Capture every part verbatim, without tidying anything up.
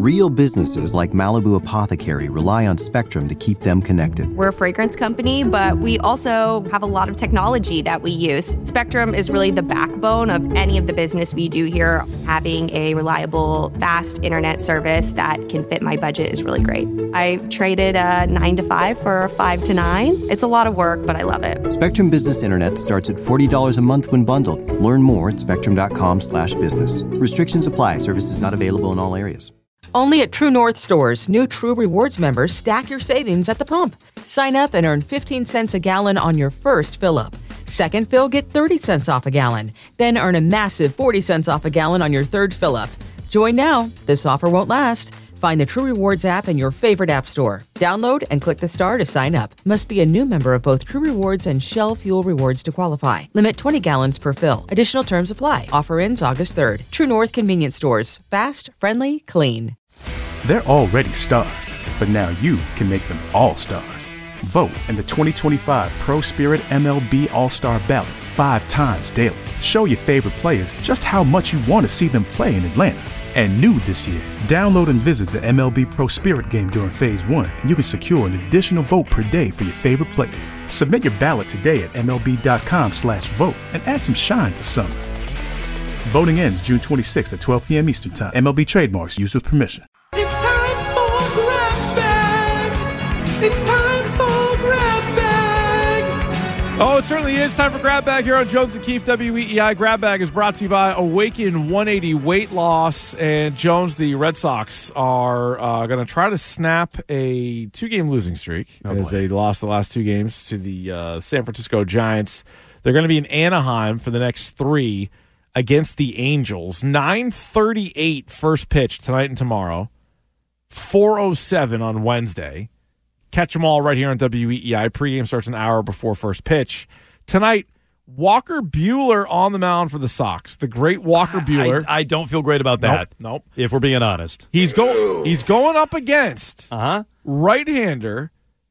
Real businesses like Malibu Apothecary rely on Spectrum to keep them connected. We're a fragrance company, but we also have a lot of technology that we use. Spectrum is really the backbone of any of the business we do here. Having a reliable, fast internet service that can fit my budget is really great. I traded a nine to five for a five to nine. It's a lot of work, but I love it. Spectrum Business Internet starts at forty dollars a month when bundled. Learn more at spectrum.com slash business. Restrictions apply. Services not available in all areas. Only at True North stores, new True Rewards members stack your savings at the pump. Sign up and earn fifteen cents a gallon on your first fill-up. Second fill, get thirty cents off a gallon. Then earn a massive forty cents off a gallon on your third fill-up. Join now. This offer won't last. Find the True Rewards app in your favorite app store. Download and click the star to sign up. Must be a new member of both True Rewards and Shell Fuel Rewards to qualify. Limit twenty gallons per fill. Additional terms apply. Offer ends August third. True North Convenience Stores. Fast, friendly, clean. They're already stars, but now you can make them all stars. Vote in the twenty twenty-five Pro Spirit M L B All-Star Ballot five times daily. Show your favorite players just how much you want to see them play in Atlanta. And new this year, download and visit the M L B Pro Spirit game during Phase one, and you can secure an additional vote per day for your favorite players. Submit your ballot today at mlb.com slash vote and add some shine to summer. Voting ends June twenty-sixth at twelve p.m. Eastern Time. M L B trademarks used with permission. It's time for Grab Bag. It's time for Grab Bag. Oh, it certainly is time for Grab Bag here on Jones and Keefe W E E I. Grab Bag is brought to you by Awaken one eighty Weight Loss. And Jones, the Red Sox are uh, going to try to snap a two-game losing streak oh, as boy. they lost the last two games to the uh, San Francisco Giants. They're going to be in Anaheim for the next three against the Angels. nine thirty-eight first pitch tonight and tomorrow. four oh seven on Wednesday. Catch them all right here on W E E I. Pregame starts an hour before first pitch. Tonight, Walker Buehler on the mound for the Sox. The great Walker Buehler. I, I don't feel great about that. Nope. nope. If we're being honest. He's go he's going up against uh-huh. right-hander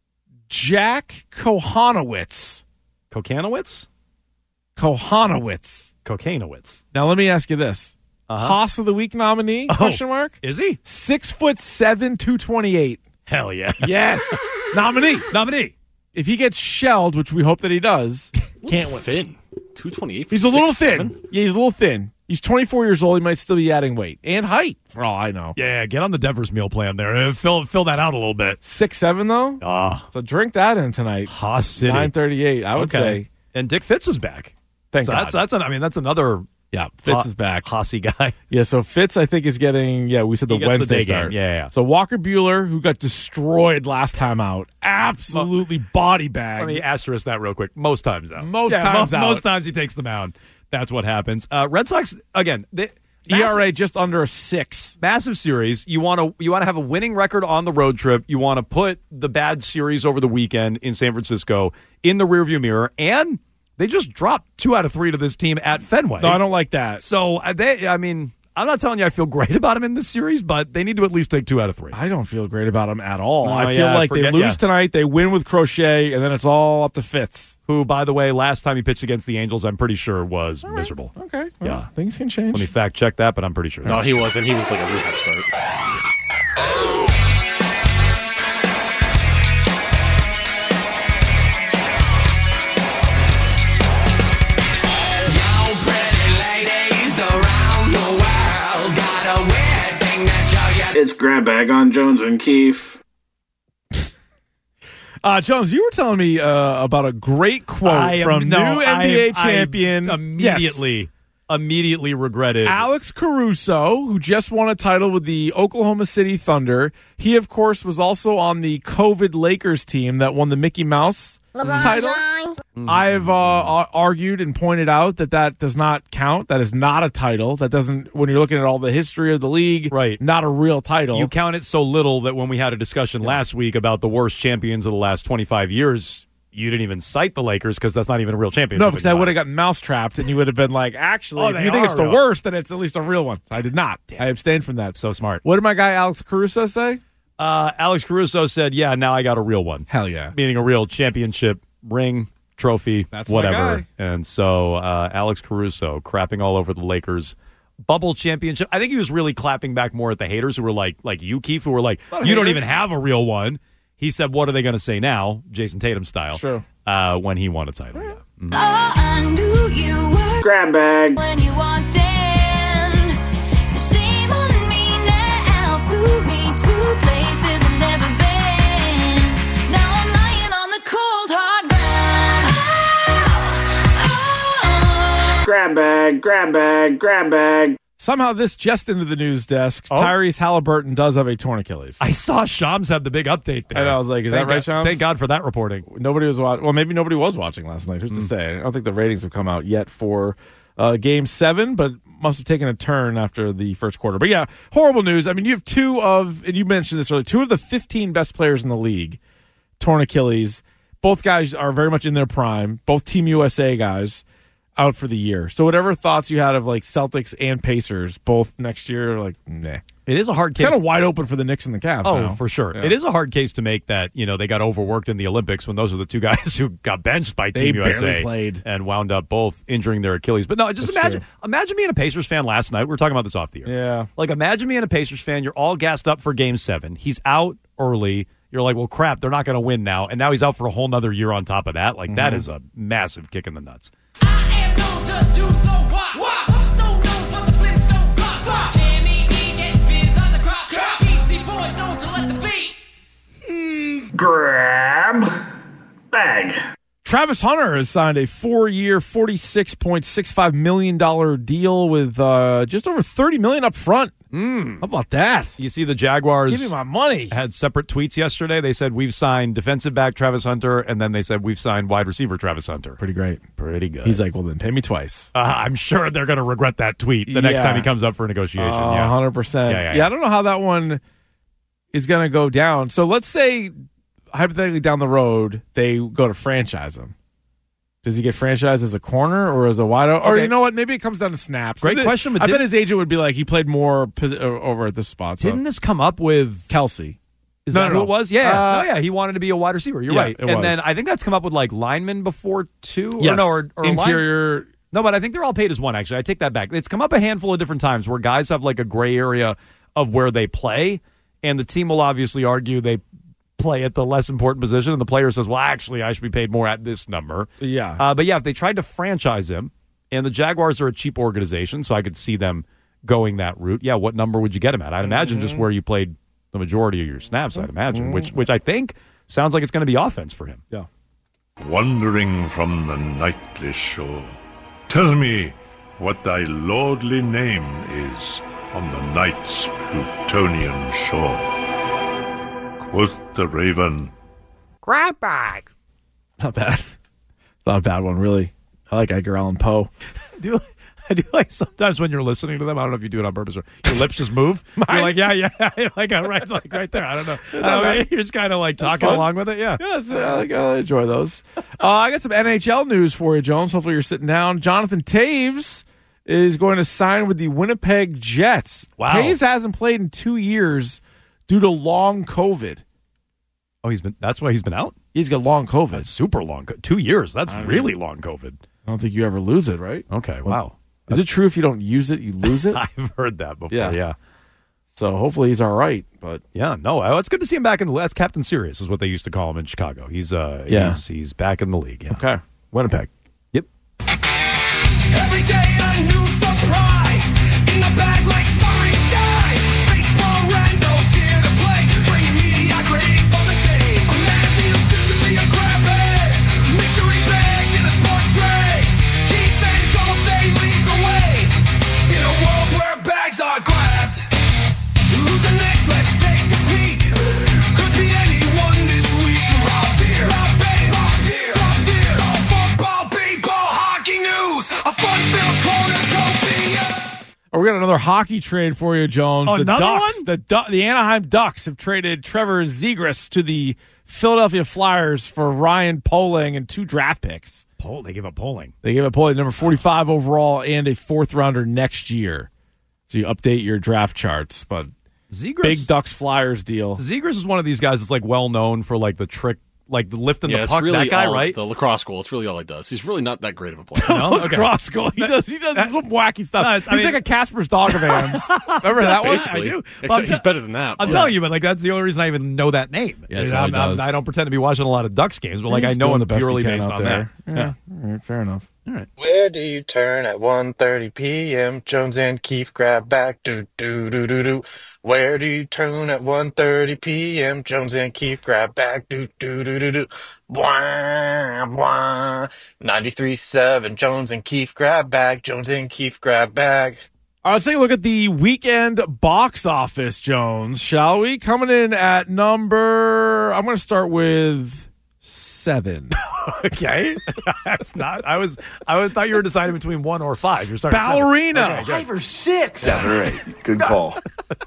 Jack Kohanowitz. Kokanowitz? Kohanowitz. Kokanowitz. Now let me ask you this. Uh-huh. Haas of the Week nominee? Oh, question mark? Is he? Six foot seven, two twenty-eight. Hell yeah. Yes. Nominee. Nominee. If he gets shelled, which we hope that he does, can't win. Thin. two twenty-eight. He's a little thin. Seven? Yeah, he's a little thin. He's twenty-four years old. He might still be adding weight and height, for all I know. Yeah, get on the Devers meal plan there. Uh, fill fill that out a little bit. Six seven though. Ah, oh. So drink that in tonight. Haas City. Nine thirty-eight. I would okay. say. And Dick Fitz is back. Thank so God. That's that's. An, I mean, that's another. Yeah, Fitz ha- is back. Hossy guy. Yeah, so Fitz, I think, is getting, yeah, we said the Wednesday the start. Game. Yeah, yeah. So Walker Buehler, who got destroyed last time out, absolutely body bagged. Let me asterisk that real quick. Most times out. Most yeah, times mo- out. Most times he takes the mound. That's what happens. Uh, Red Sox, again, they, E R A just under a six. Massive series. You want to you want to have a winning record on the road trip. You want to put the bad series over the weekend in San Francisco in the rearview mirror, and they just dropped two out of three to this team at Fenway. No, I don't like that. So, uh, they, I mean, I'm not telling you I feel great about them in this series, but they need to at least take two out of three. I don't feel great about them at all. Oh, I feel yeah, like forget, they lose yeah. tonight, they win with Crochet, and then it's all up to Fitz. Who, by the way, last time he pitched against the Angels, I'm pretty sure was right. miserable. Okay. Well, yeah. Things can change. Let me fact check that, but I'm pretty sure. No, he wasn't. He was like a rehab start. It's Grab Bag on Jones and Keefe. Uh, Jones, you were telling me uh, about a great quote am, from no, new N B A I, champion. I immediately, yes. immediately regretted. Alex Caruso, who just won a title with the Oklahoma City Thunder. He, of course, was also on the COVID Lakers team that won the Mickey Mouse LeBron title. Mm-hmm. I've uh, argued and pointed out that that does not count. That is not a title. That doesn't, when you're looking at all the history of the league, right. not a real title. You count it so little that when we had a discussion yeah. last week about the worst champions of the last twenty-five years, you didn't even cite the Lakers because that's not even a real championship. No, because I would have gotten mousetrapped, and you would have been like, actually, oh, if you think it's real. the worst, then it's at least a real one. I did not. Damn. I abstained from that. So smart. What did my guy Alex Caruso say? Uh, Alex Caruso said, yeah, now I got a real one. Hell yeah. Meaning a real championship ring, trophy, That's whatever. my guy. And so uh, Alex Caruso crapping all over the Lakers bubble championship. I think he was really clapping back more at the haters who were like, like you, Keith, who were like, you hater. don't even have a real one. He said, what are they going to say now, Jason Tatum style, True. Uh, when he won a title. Yeah. Mm-hmm. Oh, I knew you were Grab bag. when you walked in. So shame on me now. Flew me to places I've never been. Now I'm lying on the cold hard ground. Oh, oh. Grab bag, grab bag, grab bag. Somehow this just into the news desk. Oh. Tyrese Halliburton does have a torn Achilles. I saw Shams had the big update there. And I was like, is thank that right, God, Shams? Thank God for that reporting. Nobody was watching. Well, maybe nobody was watching last night. Who's to say? I don't think the ratings have come out yet for uh, Game seven, but must have taken a turn after the first quarter. But yeah, horrible news. I mean, you have two of, and you mentioned this earlier, two of the fifteen best players in the league, torn Achilles. Both guys are very much in their prime. Both Team U S A guys out for the year. So whatever thoughts you had of like Celtics and Pacers both next year, like, nah. It is a hard It's case. kind of wide open for the Knicks and the Cavs. Oh, now. for sure. Yeah. It is a hard case to make that, you know, they got overworked in the Olympics when those are the two guys who got benched by They Team U S A barely played. and wound up both injuring their Achilles. But no, just That's imagine true. imagine being a Pacers fan last night. We were talking about this off the air. Yeah. Like, imagine being a Pacers fan. You're all gassed up for Game seven. He's out early. You're like, well, crap, they're not going to win now. And now he's out for a whole nother year on top of that. Like, Mm-hmm. that is a massive kick in the nuts. I am known to do so what? What? So known for the Flintstone block. Jimmy D get biz on the crop. Beatsy boys known to let the beat. Grab bag. Travis Hunter has signed a four-year, forty-six point six five million dollars deal with uh, just over thirty million dollars up front. Mm. How about that? You see the Jaguars Give me my money. had separate tweets yesterday. They said, we've signed defensive back Travis Hunter, and then they said, we've signed wide receiver Travis Hunter. Pretty great. Pretty good. He's like, well, then pay me twice. Uh, I'm sure they're going to regret that tweet the next Yeah. time he comes up for a negotiation. Uh, yeah, one hundred percent. Yeah, yeah, Yeah, yeah. I don't know how that one is going to go down. So let's say, hypothetically, down the road, they go to franchise him. Does he get franchised as a corner or as a wide open? Or Okay. you know what? Maybe it comes down to snaps. Great I bet- question, but I bet didn't- his agent would be like, he played more posi- over at this spot. So. Didn't this come up with Kelsey. Is No, that no, who no. it was? Yeah. Uh, oh, yeah. He wanted to be a wide receiver. You're yeah, right. it And was. then I think that's come up with like linemen before too. Or Yes. no, or, or line- Interior. No, but I think they're all paid as one, actually. I take that back. It's come up a handful of different times where guys have like a gray area of where they play, and the team will obviously argue they play at the less important position, and the player says, well, actually, I should be paid more at this number. Yeah. Uh, but yeah, if they tried to franchise him, and the Jaguars are a cheap organization, so I could see them going that route. Yeah, what number would you get him at? I'd imagine just where you played the majority of your snaps, I'd imagine, which which I think sounds like it's going to be offense for him. Yeah. Wandering from the nightly shore, tell me what thy lordly name is on the night's Plutonian shore. Quoth the raven, Grab bag. Not bad. Not a bad one, really. I like Edgar Allan Poe. I do, I do like sometimes when you're listening to them, I don't know if you do it on purpose or your lips just move. You're like, yeah, yeah, like uh, right, like right there. I don't know. I don't know. You're just kind of like talking fun. along with it. Yeah. Yeah, it's, I, like, I enjoy those. Uh, I got some N H L news for you, Jones. Hopefully you're sitting down. Jonathan Taves is going to sign with the Winnipeg Jets. Wow. Taves hasn't played in two years due to long COVID. Oh, he's been. That's why he's been out. He's got long COVID. That's super long. co- Two years. That's really long COVID. I don't think you ever lose it, right? Okay. Wow. Is it true if you don't use it, you lose it? I've heard that before. Yeah. Yeah. So hopefully he's all right. But Yeah. No, uh, it's good to see him back in the. That's Captain Sirius is what they used to call him in Chicago. He's uh. Yeah. He's, he's back in the league. Yeah. okay, Winnipeg. Yep. Every day a new surprise. In the bag like starry skies. Baseball randos here to play. Bringing mediocrity for the day. A man feels good to be a grab bag. Mystery bags in a sports tray. Keith and Joel, they lead the way. In a world where bags are grabbed. Who's the next? Let's take a peek. Could be anyone this week. Rob Deere, Rob Betty, Rob Deere, Rob Deere. Football, baseball, hockey news. A fun-filled cornucopia. Oh, we got another hockey trade for you, Jones. Oh, the another Ducks, one? the Du- the Anaheim Ducks have traded Trevor Zegras to the Philadelphia Flyers for Ryan Poling and two draft picks. Poll. They give up polling. They gave up Poling number forty-five overall and a fourth rounder next year. So you update your draft charts, but Zegras. big Ducks Flyers deal. Zegras is one of these guys that's like well known for like the trick like lifting Yeah, the it's puck. really That guy, all- right? The lacrosse goal. It's really all he does. He's really not that great of a player. No? Okay. Lacrosse goal. He does. He does some wacky stuff. No, it's- He's I mean- like a Casper's dog of hands. Remember that one? Basically. I do. Except But I'm he's te- better than that. I'm but- telling you, but like that's the only reason I even know that name. Yeah, that's You know, all he I'm- I'm- does. I don't pretend to be watching a lot of Ducks games, but like I He's know doing him the best he purely can based out on there. that. Yeah. All right, fair enough. All right. Where do you turn at one thirty p.m.? Jones and Keefe grab back. Do, do, do, do, do. Where do you turn at one thirty p.m.? Jones and Keefe grab back. Do, do, do, do, do. Bwah, bwah. ninety-three point seven. Jones and Keefe grab bag. Jones and Keefe grab bag. All right, let's take a look at the weekend box office, Jones, shall we? Coming in at number, I'm going to start with seven. Okay, that's not. I was. I was, thought you were deciding between one or five. You're starting. at seven. Ballerina. Okay, good. Five or six. Seven or eight. Good call.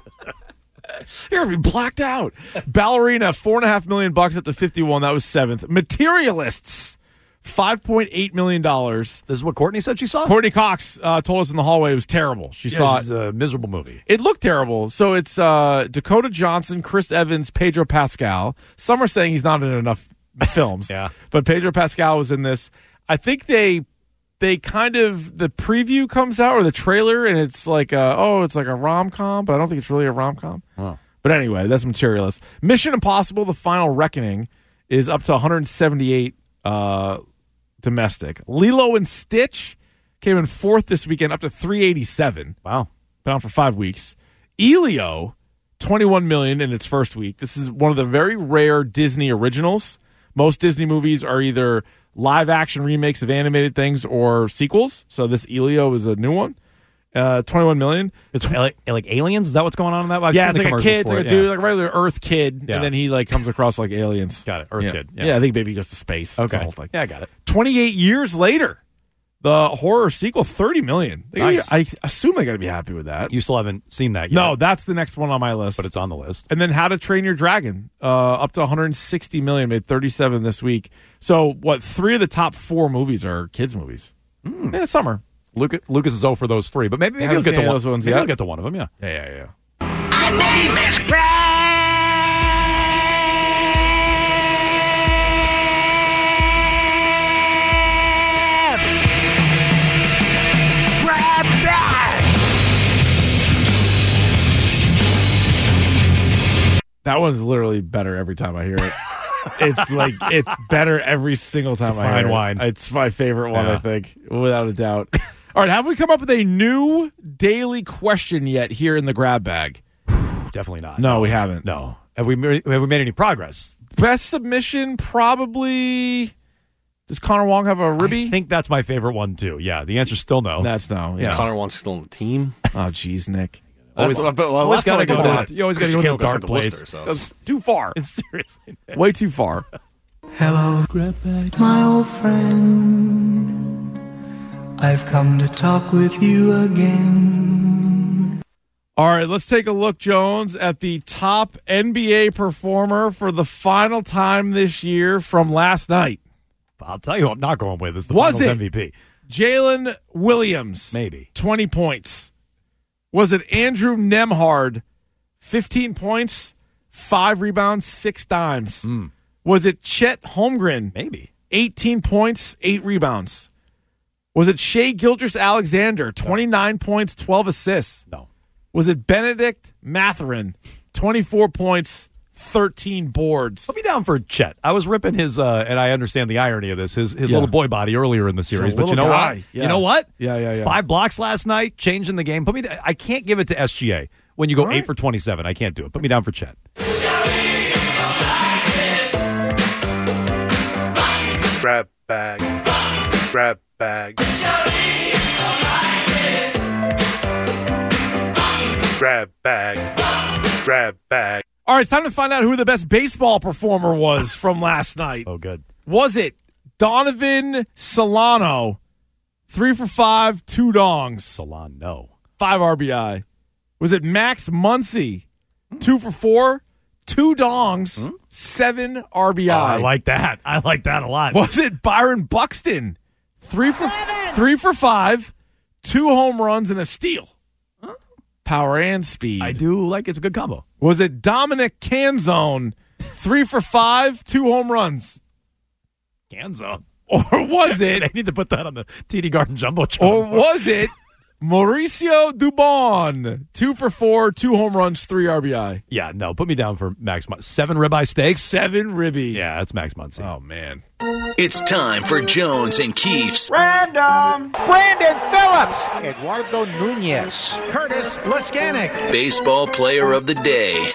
You're gonna be blacked out. Ballerina, four and a half million bucks up to fifty-one. That was seventh. Materialists, five point eight million dollars. This is what Courtney said she saw. Courtney Cox uh, told us in the hallway it was terrible. She Yeah, saw this it. is a miserable movie. It looked terrible. So it's uh, Dakota Johnson, Chris Evans, Pedro Pascal. Some are saying he's not in enough films. Yeah. But Pedro Pascal was in this. I think they they kind of the preview comes out or the trailer and it's like uh, oh it's like a rom-com, but I don't think it's really a rom-com. Oh. But anyway, that's Materialist. Mission Impossible: The Final Reckoning is up to one hundred seventy-eight uh, domestic. Lilo and Stitch came in fourth this weekend, up to three eighty-seven. Wow. Been on for five weeks. Elio, twenty-one million in its first week. This is one of the very rare Disney originals. Most Disney movies are either live action remakes of animated things or sequels. So this Elio is a new one. Uh, twenty-one million. It's like, like aliens. Is that what's going on in that? I've yeah, seen it's the like a commercials kid, it's for like a it, dude, yeah. like a regular Earth kid, Yeah. and then he like comes across like aliens. Got it. Earth yeah. kid. Yeah. Yeah. I think maybe he goes to space. That's Okay. the whole thing. Yeah, I got it. twenty-eight years later, the horror sequel, thirty million. They gotta be- Nice. I assume they got to be happy with that. You still haven't seen that yet. No, that's the next one on my list. but it's on the list. And then How to Train Your Dragon, uh, up to one hundred sixty million, made thirty-seven this week. So what? Three of the top four movies are kids movies. Mm. Yeah, summer. Lucas, Lucas is oh for those three, but maybe, maybe Haven't he'll get seen to any one. of those ones maybe yet. he'll get to one of them. Yeah. Yeah, yeah, yeah. That one's literally better every time I hear it. It's like it's better every single time a I hear fine it. wine. It's my favorite one, Yeah. I think, without a doubt. All right, have we come up with a new daily question yet here in the grab bag? Definitely not. No, we haven't. No. Have we made, have we made any progress? Best submission, probably. Does Connor Wong have a ribby? I think that's my favorite one too. Yeah, the answer's still no. That's no. Is Yeah. Connor Wong still on the team? Oh, jeez, Nick. Always, That's- but, well, always last time gotta I go did to- that, you always gotta Christian go to Cale a got dark sent to place. Worcester, so. That's too far. It's seriously. Way too far. Hello, my old friend. I've come to talk with you again. All right, let's take a look, Jones, at the top N B A performer for the final time this year from last night. I'll tell you who I'm not going with. It's the Was Finals it? M V P. Jalen Williams. Maybe. twenty points. Was it Andrew Nemhard? fifteen points, five rebounds, six dimes. Mm. Was it Chet Holmgren? Maybe. eighteen points, eight rebounds. Was it Shea Gilgeous-Alexander? twenty-nine points, twelve assists. No. Was it Benedict Mathurin? twenty-four points, thirteen boards. Put me down for Chet. I was ripping his, uh, and I understand the irony of this, his his Yeah. little boy body earlier in the series. a But you little know guy. what? Yeah. You know what? Yeah, yeah, yeah. Five blocks last night, changing the game. Put me. I can't give it to S G A when you go All right. eight for twenty-seven. I can't do it. Put me down for Chet. Grab bag. Grab bag. Grab bag. Grab bag. All right, it's time to find out who the best baseball performer was from last night. Oh, good. Was it Donovan Solano? Three for five, two dongs, Salon, no. five R B I. Was it Max Muncy? Two for four, two dongs, seven R B I. Oh, I like that. I like that a lot. Was it Byron Buxton? Three for three for five, two home runs and a steal. Power and speed. I do like it's a good combo. Was it Dominic Canzone? Three for five, two home runs. Ganzo. Or was it? They need to put that on the T D Garden Jumbotron. Or was it Mauricio Dubon? Two for four, two home runs, three R B I. Yeah, no, put me down for Max Muncy. Seven ribeye steaks? Seven ribby. Yeah, that's Max Muncy. Oh, man. It's time for Jones and Keefe's Random. Brandon Phillips. Eduardo Nunez. Curtis Laskanik. Baseball Player of the Day.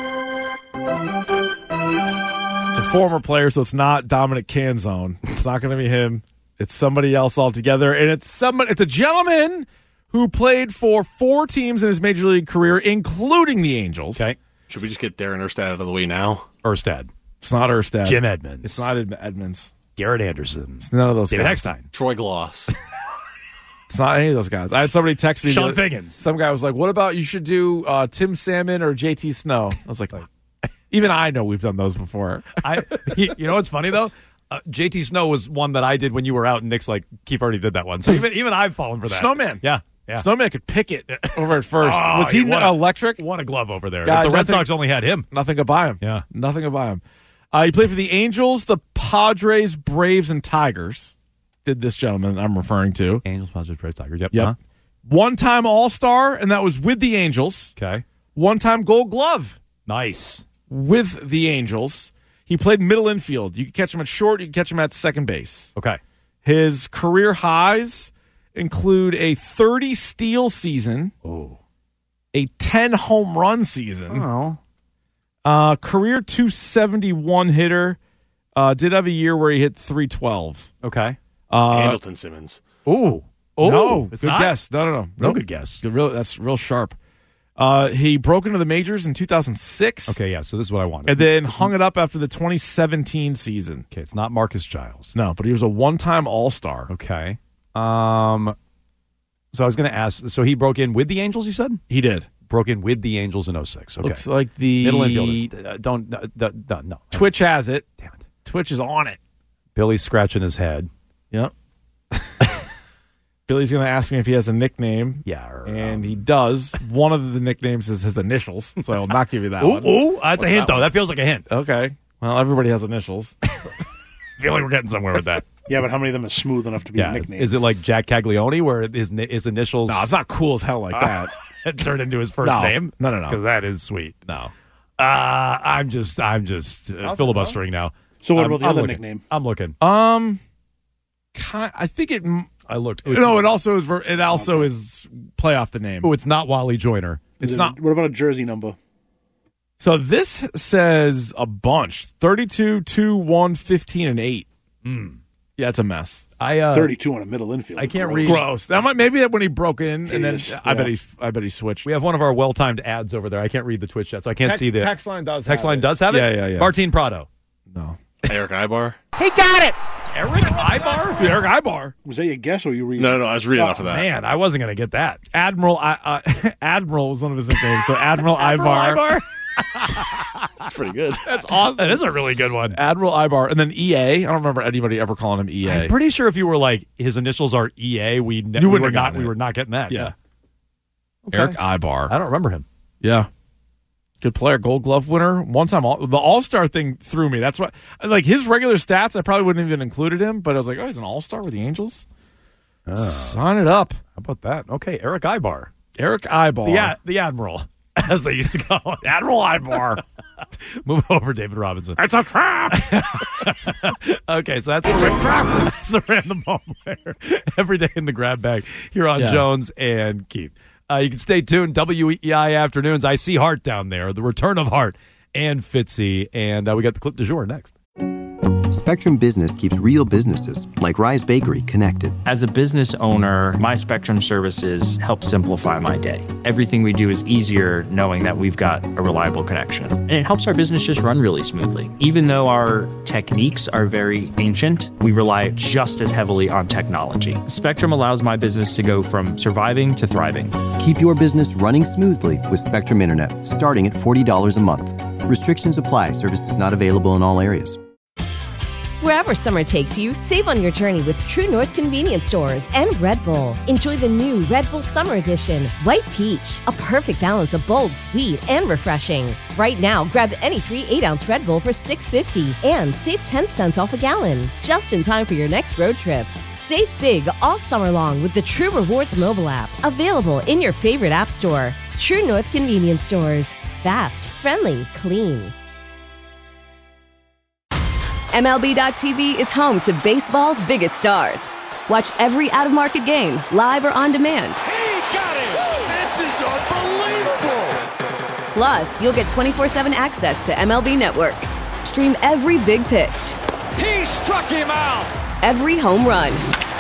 It's a former player, so it's not Dominic Canzone. It's not going to be him. It's somebody else altogether, and it's somebody. It's a gentleman who played for four teams in his major league career, including the Angels. Okay. Should we just get Darren Erstad out of the way now? Erstad. It's not Erstad. Jim Edmonds. It's not Ed- Edmonds. Garrett Anderson. It's none of those David guys. Eckstein. Troy Gloss. It's not any of those guys. I had somebody text me. Sean the other- Figgins. Some guy was like, "What about you should do uh, Tim Salmon or J T Snow?" I was like, even I know we've done those before. I, you know what's funny though? Uh, J T Snow was one that I did when you were out, and Nick's like, Keefe already did that one. So even even I've fallen for that. Snowman. Yeah. Yeah. Snowman could pick it over at first. Oh, was he won a- electric? Won a glove over there. God, the Red nothing- Sox only had him. Nothing could buy him. Yeah. Nothing could buy him. Uh, he played for the Angels, the Padres, Braves, and Tigers. Did this gentleman I'm referring to. Angels, Padres, Braves, Tigers. Yep. Yep. Uh-huh. One-time All-Star, and that was with the Angels. Okay. One-time Gold Glove Nice. with the Angels. He played middle infield. You could catch him at short. You could catch him at second base. Okay. His career highs include a thirty steal season, Oh. a ten home run season, Oh. uh, career two seventy-one hitter. Uh, did have a year where he hit three twelve. Okay. Uh, Andleton Simmons. Ooh. Oh. no, It's good not? guess. No, no, no, No Nope. good guess. Good, real, that's real sharp. Uh, he broke into the majors in two thousand six. Okay, yeah, so this is what I wanted. And then hung it up after the twenty seventeen season. Okay, it's not Marcus Giles. No, but he was a one-time All-Star. Okay. Um, so I was going to ask, so he broke in with the Angels, you said? He did. Broke in with the Angels in oh six. Okay. Looks like the Middle infielder. Uh, don't, uh, uh, uh, no. Twitch has it. Damn it. Twitch is on it. Billy's scratching his head. Yep. Billy's going to ask me if he has a nickname. Yeah. Or, And he does. One of the nicknames is his initials, so I will not give you that Ooh, one. ooh, that's What's a hint, that though. one? That feels like a hint. Okay. Well, everybody has initials. I feel like we're getting somewhere with that. Yeah, but how many of them are smooth enough to be Yeah. a Is, nickname? is it like Jack Caglione, where his ni- his initials No, it's not cool as hell like that. it turned into his first No. name? No, no, no. Because that is sweet. No. Uh, I'm just, I'm just uh, filibustering now. So what I'm- about the I'm other looking. nickname? I'm looking. Um, ki- I think it. I looked. No, it also is. ver- It also is play off the name. Oh, it's not Wally Joyner. It's Is it- not. What about a jersey number? So this says a bunch: thirty-two, two, one, fifteen, and eight. Mm. Yeah, it's a mess. I uh, thirty-two on a middle infield. I can't Gross. read. Gross. That might maybe when he broke in, and then Hideous, I bet yeah. he. I bet he switched. We have one of our well-timed ads over there. I can't read the Twitch chat, so I can't Text- see the text line does. text have line it. does have it. Yeah, yeah, yeah. Martin Prado. No. Eric Ibar. He got it. Eric Ibar. Dude, Eric Ibar. Was that your guess or you read? No, no, I was reading off of that. Man, I wasn't gonna get that. Admiral. I, uh, Admiral was one of his nicknames. So Admiral, Ibar. Ibar. That's pretty good. That's awesome. That is a really good one. Admiral Ibar, and then E A. I don't remember anybody ever calling him E A. I'm pretty sure if you were like his initials are E A, we, ne- You we wouldn't were have not gotten we it. were not getting that. Yeah. Okay. Eric Ibar. I don't remember him. Yeah. Good player, Gold Glove winner. One time, all, the All Star thing threw me. That's what, like his regular stats, I probably wouldn't have even included him, but I was like, oh, he's an All Star with the Angels? Sign it up. How about that? Okay, Eric Ibar. Eric Ibar. The, ad- the Admiral, as they used to call him. Admiral Ibar. Move over, David Robinson. It's a trap. Okay, so that's the, ra- that's the random ball player every day in the grab bag here on Yeah. Jones and Keith. Uh, you can stay tuned. W E I Afternoons. I see Hart down there. The return of Hart and Fitzy. And uh, we got the clip du jour next. Spectrum Business keeps real businesses, like Rise Bakery, connected. As a business owner, my Spectrum services help simplify my day. Everything we do is easier knowing that we've got a reliable connection. And it helps our business just run really smoothly. Even though our techniques are very ancient, we rely just as heavily on technology. Spectrum allows my business to go from surviving to thriving. Keep your business running smoothly with Spectrum Internet, starting at forty dollars a month. Restrictions apply. Services not available in all areas. Wherever summer takes you, save on your journey with True North Convenience Stores and Red Bull. Enjoy the new Red Bull Summer Edition, White Peach, a perfect balance of bold, sweet, and refreshing. Right now, grab any three eight-ounce Red Bull for six fifty and save ten cents off a gallon. Just in time for your next road trip. Save big all summer long with the True Rewards mobile app, available in your favorite app store. True North Convenience Stores. Fast, friendly, clean. M L B dot T V is home to baseball's biggest stars. Watch every out-of-market game, live or on demand. He got it! This is unbelievable! Plus, you'll get twenty-four seven access to M L B Network. Stream every big pitch, He struck him out! every home run,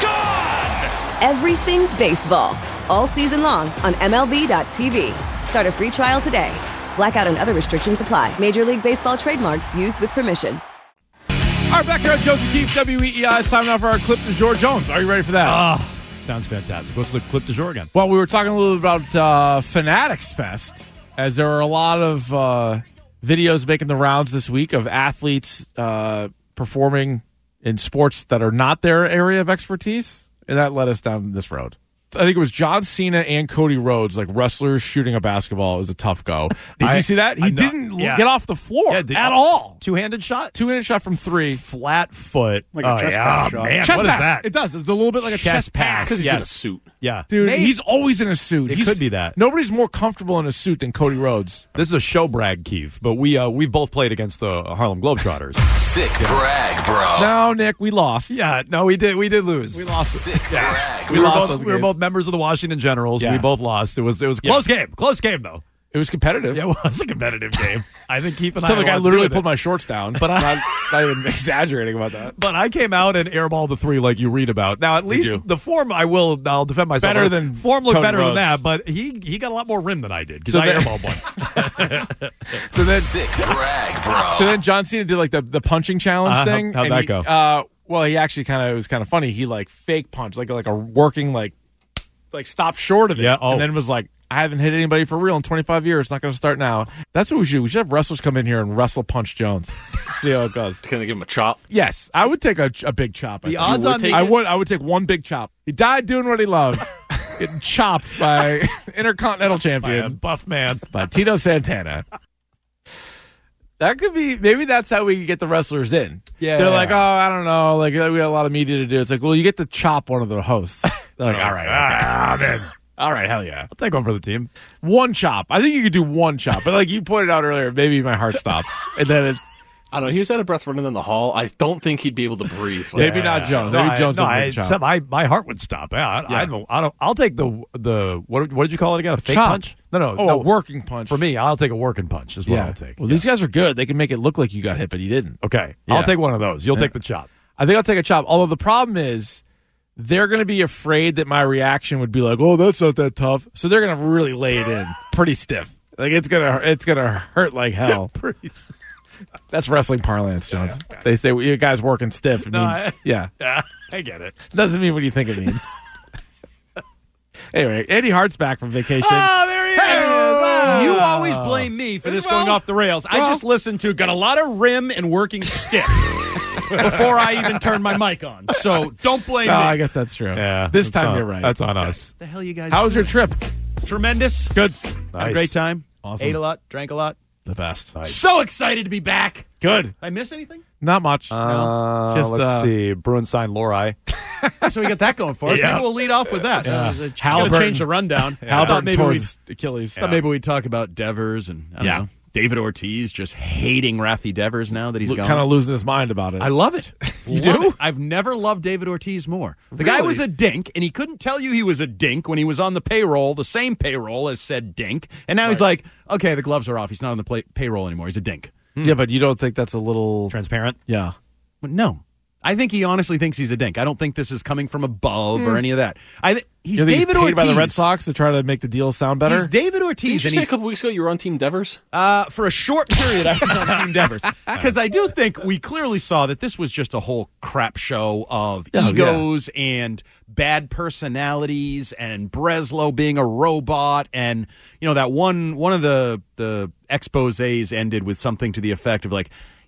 Gone! everything baseball. All season long on M L B dot T V. Start a free trial today. Blackout and other restrictions apply. Major League Baseball trademarks used with permission. All right, back here on Jones and Keefe, W E E I. It's time now for our clip du jour. Jones, are you ready for that? Ah, sounds fantastic. What's the clip du jour again? Well, we were talking a little bit about uh, Fanatics Fest, as there are a lot of uh, videos making the rounds this week of athletes uh, performing in sports that are not their area of expertise, and that led us down this road. I think it was John Cena and Cody Rhodes, like wrestlers shooting a basketball. It was a tough go. Did I- you see that? He I know- didn't yeah. get off the floor Yeah, did- at all. Two-handed shot? Two-handed shot from three. Flat foot. Like a oh, chest yeah. pass shot. Man, Chest what pass. is that? It does. It's a little bit like a chest, Chest pass. pass. Because he's Yes. in a suit. Yeah. Dude, Maybe. he's always in a suit. It He's, could be that. Nobody's more comfortable in a suit than Cody Rhodes. This is a show brag, Keith, but we, uh, we've both played against the Harlem Globetrotters. Sick brag, bro. No, Nick, we lost. Yeah, no, we did. We did lose. We lost. Sick brag. We, We were lost both, those we were games. both members of the Washington Generals. Yeah. We both lost. It was it was a close game. Close game though. It was competitive. Yeah, it was a competitive game. I think Keith and Until I the guy had a lot to do literally with it. pulled my shorts down. But I- not, not even exaggerating about that. But I came out and airballed the three like you read about. Now, at least you? the form, I will, I'll defend myself. Better than form looked Cody better Rhodes. than that, but he he got a lot more rim than I did because So I then- airballed one. So then, Sick brag, bro. so then John Cena did like the, the punching challenge Uh, thing. how'd and that he, go? Uh, well, he actually kind of it was kind of funny. He like fake punched, like like a working like like stopped short of it, Yeah, oh. and then was like, I haven't hit anybody for real in twenty-five years. Not going to start now. That's what we should do. We should have wrestlers come in here and wrestle punch Jones. See how it goes. Can they give him a chop? Yes, I would take a, a big chop. I The think. odds You would on take- me- I would. I would take one big chop. He died doing what he loved, getting chopped by Intercontinental By a Champion buff man. by Tito Santana. That could be. Maybe that's how we get the wrestlers in. Yeah. They're like, oh, I don't know. Like we got a lot of media to do. It's like, well, you get to chop one of the hosts. They're like, all right, okay. Ah, man. all right, hell yeah, I'll take one for the team. one chop. I think you could do one chop, but like you pointed out earlier, maybe my heart stops, and then it's I don't know. He was out of breath running in the hall. I don't think he'd be able to breathe. maybe not Jones. No, Maybe I- Jones no, doesn't I, take a chop. some- I- my heart would stop. Yeah, I, Yeah. I don't. I don't. I'll take the the what? What did you call it again? A fake chop. punch? No, no, Oh, no. a working punch. For me, I'll take a working punch. Is what yeah. I'll take. Well, these guys are good. They can make it look like you got hit, but you didn't. Okay, Yeah. I'll take one of those. You'll Yeah. take the chop. I think I'll take a chop. Although the problem is, they're going to be afraid that my reaction would be like, "Oh, that's not that tough." So they're going to really lay it in pretty stiff. Like it's gonna, it's gonna hurt like hell. Pretty. That's wrestling parlance, Jones. They say well, you guys working stiff. It No, means I- yeah. Yeah, I get it. Doesn't mean what you think it means. Anyway, Andy Hart's back from vacation. Oh, there he is. Wow. You always blame me for this going off the rails. I well- just listened to, got a lot of rim and working stiff before I even turned my mic on. So don't blame No, me. I guess that's true. Yeah, this that's time on- you're right. That's on us. the hell you guys How was your trip? Tremendous. Good. Had a Nice. great time. Awesome. Ate a lot, drank a lot. The best. So excited to be back. Good. Did I miss anything? Not much. Uh, Just, let's uh, see. Bruin signed Lori. So we got that going for us. Yeah. Maybe we'll lead off with that. Uh, Just gotta Halliburton. change the rundown. I thought Halliburton maybe tore we'd, his Achilles. thought maybe we'd talk about Devers and I don't Yeah. know, David Ortiz just hating Rafi Devers now that he's gone. Kind of losing his mind about it. I love it. You Love do? it. I've never loved David Ortiz more. The guy Really? was a dink, and he couldn't tell you he was a dink when he was on the payroll, the same payroll as said dink. And now he's like, okay, the gloves are off. He's not on the play- payroll anymore. He's a dink. Yeah, but you don't think that's a little Transparent. Yeah. But no. I think he honestly thinks he's a dink. I don't think this is coming from above or any of that. I th- he's You think David he's paid Ortiz. by the Red Sox to try to make the deal sound better. He's David Did Ortiz. you just and say a he's, couple weeks ago you were on Team Devers? uh, for a short period, I was on Team Devers. Because I do think we clearly saw that this was just a whole crap show of Oh, egos and bad personalities and Breslow being a robot. And, you know, that one, one of the, the exposés ended with something to the effect of like,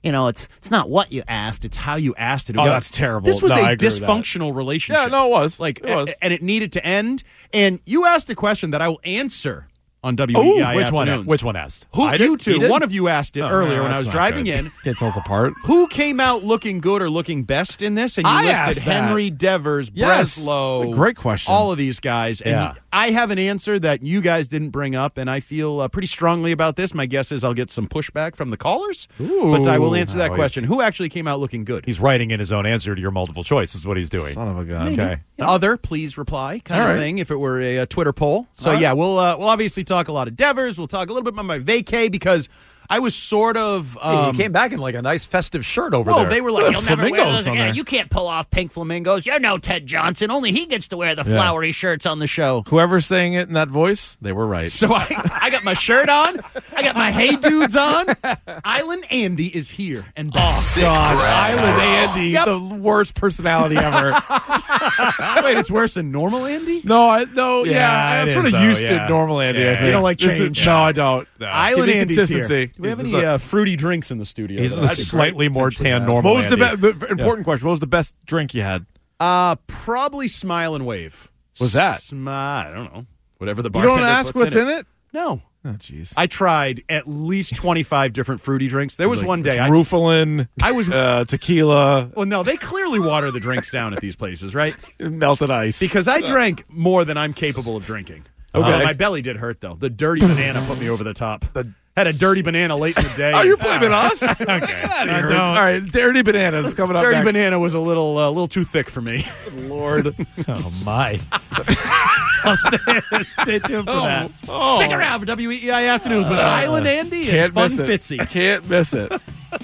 you know, it's it's not what you asked, it's how you asked it. It Oh, was- that's terrible. This was No, I a agree with that. dysfunctional relationship. Yeah, no, it was. Like, It was. a- and it needed to end. And you asked a question that I will answer on W E I Ooh, which one? Afternoons. Which one asked? Who, I you did? He two. did? One of you asked it Oh, earlier no, when I that's was not driving good. in. Can't tell us apart. Who came out looking good or looking best in this? And you I listed asked that. Henry, Devers, Yes. Breslow. Great question. All of these guys. And Yeah. I have an answer that you guys didn't bring up, and I feel uh, pretty strongly about this. My guess is I'll get some pushback from the callers, but I will answer that Oh, question. he's- Who actually came out looking good? He's writing in his own answer to your multiple choice. Is what he's doing. Son of a gun. Okay. Other, please reply, kind All of right. thing. If it were a, a Twitter poll, so All right. yeah, we'll uh, we'll obviously talk a lot of Devers. We'll talk a little bit about my vacay because I was sort of. Um, he came back in like a nice festive shirt over well, there. they were like, Look, "You'll never wear flamingos those on again. there." You can't pull off pink flamingos. You're no Ted Johnson. Only he gets to wear the Yeah. flowery shirts on the show." Whoever's saying it in that voice, they were right. So I, I got my shirt on. I got my Hey Dudes on. Island Andy is here and back. Sick God, brag, Island bro. Andy, Yep. the worst personality ever. Wait, it's worse than normal Andy? No, I no, yeah, Yeah, I'm it sort is, of though, used to yeah. normal Andy. I Yeah. think. You don't like This is- change? no, I don't. No. Island Give me Andy's consistency. here. Do we have This any is a- uh, fruity drinks in the studio? He's though? the That'd be slightly great. more tan normal. What was the, Andy. be- the important question? What was the best drink you had? Uh, probably Smile and Wave. What's that? Smi- I don't know. Whatever the You bartender don't ask puts what's in in it. it? No. Oh, jeez. I tried at least twenty-five different fruity drinks. There was Like, one day it's I Rufalin. I was- uh, tequila, Well, no, they clearly water the drinks down at these places, right? melted ice. Because I drank more than I'm capable of drinking. Okay. Uh, my belly did hurt, though. The dirty banana put me over the top. Had a dirty banana late in the day. Oh, you're blaming us? Okay. Get out of here. don't. All right, dirty bananas coming up. Dirty next. banana was a little, uh, little too thick for me. Lord. Oh my! I'll stay, stay tuned for that. Oh. Stick around for W E E I Afternoons with Island Andy Can't and Fun miss it. Fitzy. Can't miss it.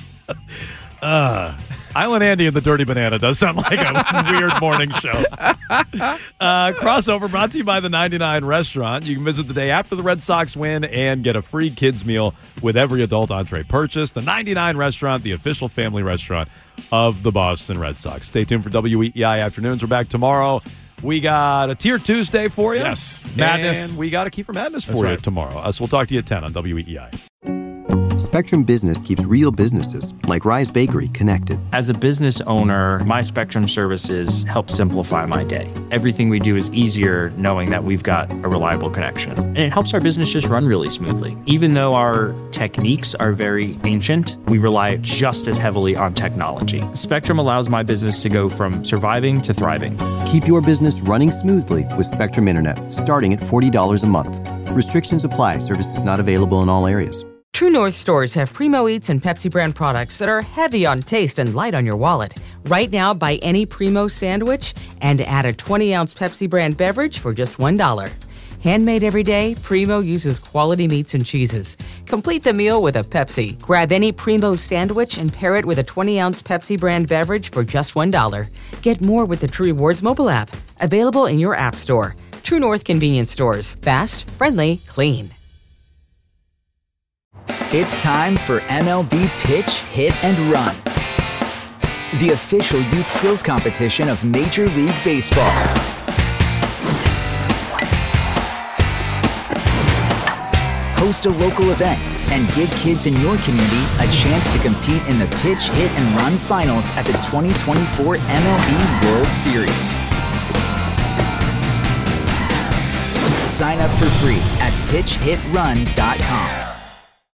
Uh, Island Andy and the Dirty Banana does sound like a weird morning show. Uh, crossover brought to you by the ninety-nine Restaurant. You can visit the day after the Red Sox win and get a free kids meal with every adult entree purchase. The ninety-nine Restaurant, the official family restaurant of the Boston Red Sox. Stay tuned for W E E I Afternoons. We're back tomorrow. We got a Tier Tuesday for you. Yes. Madness. And we got a Key for Madness for That's you right. tomorrow. Uh, so we'll talk to you at ten on W E E I. Spectrum Business keeps real businesses, like Rise Bakery, connected. As a business owner, my Spectrum services help simplify my day. Everything we do is easier knowing that we've got a reliable connection. And it helps our business just run really smoothly. Even though our techniques are very ancient, we rely just as heavily on technology. Spectrum allows my business to go from surviving to thriving. Keep your business running smoothly with Spectrum Internet, starting at forty dollars a month. Restrictions apply. Services not available in all areas. True North stores have Primo Eats and Pepsi brand products that are heavy on taste and light on your wallet. Right now, buy any Primo sandwich and add a twenty ounce Pepsi brand beverage for just one dollar. Handmade every day, Primo uses quality meats and cheeses. Complete the meal with a Pepsi. Grab any Primo sandwich and pair it with a twenty ounce Pepsi brand beverage for just one dollar. Get more with the True Rewards mobile app. Available in your app store. True North convenience stores. Fast, friendly, clean. It's time for M L B Pitch, Hit, and Run, the official youth skills competition of Major League Baseball. Host a local event and give kids in your community a chance to compete in the Pitch, Hit, and Run finals at the twenty twenty-four M L B World Series. Sign up for free at pitch hit run dot com.